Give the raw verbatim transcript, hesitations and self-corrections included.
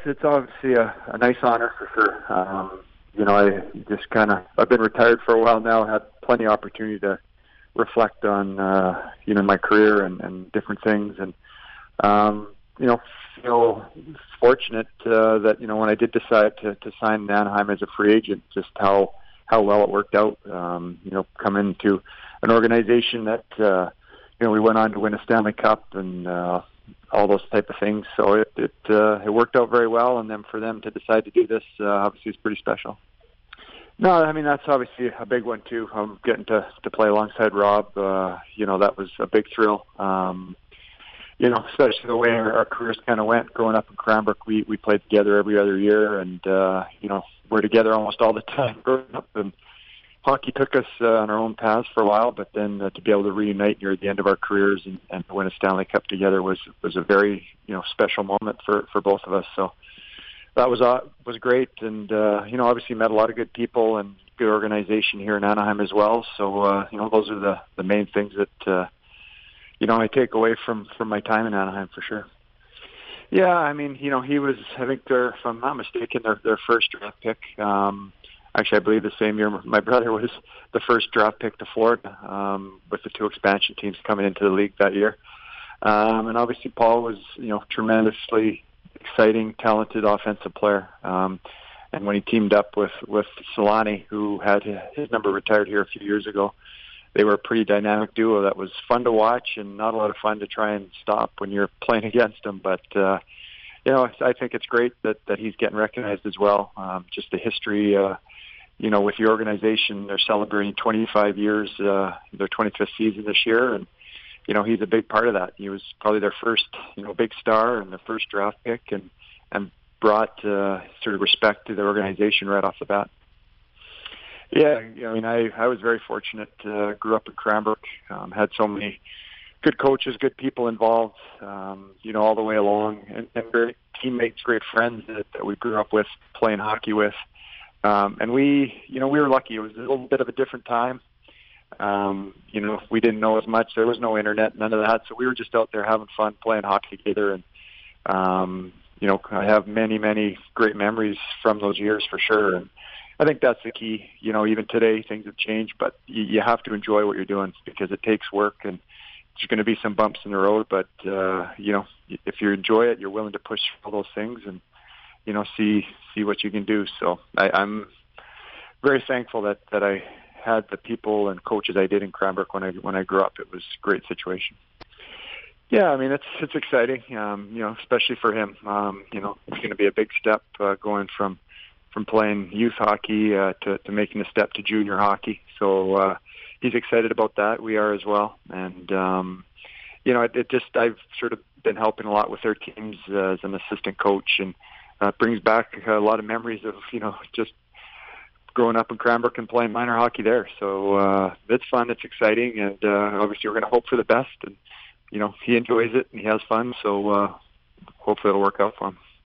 it's obviously a, a nice honor for sure. Um, you know, I just kind of I've been retired for a while now. Had plenty of opportunity to reflect on uh, you know my career and, and different things, and um, you know feel fortunate uh, that you know when I did decide to, to sign in Anaheim as a free agent, just how how well it worked out. Um, you know, come into an organization that uh, you know we went on to win a Stanley Cup and. Uh, all those type of things. So it it, uh, it worked out very well, and then for them to decide to do this, uh, obviously, is pretty special. No, I mean, that's obviously a big one, too. I'm getting to, to play alongside Rob. Uh, you know, that was a big thrill. Um, you know, especially the way our, our careers kind of went. Growing up in Cranbrook, we, we played together every other year, and, uh, you know, we're together almost all the time growing up, and hockey took us uh, on our own paths for a while, but then uh, to be able to reunite near the end of our careers and, and to win a Stanley Cup together was was a very you know special moment for, for both of us. So that was uh, was great, and uh, you know obviously met a lot of good people and good organization here in Anaheim as well. So uh, you know those are the, the main things that uh, you know I take away from, from my time in Anaheim for sure. Yeah, I mean you know he was I think they're if I'm not mistaken their their first draft pick. Um, Actually, I believe the same year my brother was the first draft pick to Florida um, with the two expansion teams coming into the league that year. Um, and obviously Paul was, you know, tremendously exciting, talented offensive player. Um, and when he teamed up with, with Solani, who had his number retired here a few years ago, they were a pretty dynamic duo that was fun to watch and not a lot of fun to try and stop when you're playing against them. But, uh, you know, I think it's great that, that he's getting recognized as well. Um, just the history, uh, you know, with the organization, they're celebrating twenty-five years, uh, their twenty-fifth season this year, and you know he's a big part of that. He was probably their first, you know, big star and the first draft pick, and and brought uh, sort of respect to the organization right off the bat. Yeah, I mean, I I was very fortunate. Uh, grew up in Cranbrook, um, had so many good coaches, good people involved, um, you know, all the way along, and, and great teammates, great friends that, that we grew up with, playing hockey with. Um, and we, you know, we were lucky. It was a little bit of a different time. Um, you know, we didn't know as much. There was no internet, none of that. So we were just out there having fun, playing hockey together. And, um, you know, I have many, many great memories from those years for sure. And I think that's the key. You know, even today things have changed, but you, you have to enjoy what you're doing because it takes work and there's going to be some bumps in the road. But, uh, you know, if you enjoy it, you're willing to push all those things and, you know, see see what you can do. So I, I'm very thankful that, that I had the people and coaches I did in Cranbrook when I when I grew up. It was a great situation. Yeah, I mean, it's it's exciting, um, you know, especially for him. Um, you know, it's going to be a big step uh, going from from playing youth hockey uh, to, to making a step to junior hockey. So uh, he's excited about that. We are as well. And, um, you know, it, it just I've sort of been helping a lot with their teams uh, as an assistant coach, and Uh, brings back a lot of memories of, you know, just growing up in Cranbrook and playing minor hockey there. So uh, it's fun, it's exciting, and uh, obviously we're going to hope for the best. And, you know, he enjoys it and he has fun, so uh, hopefully it'll work out for him.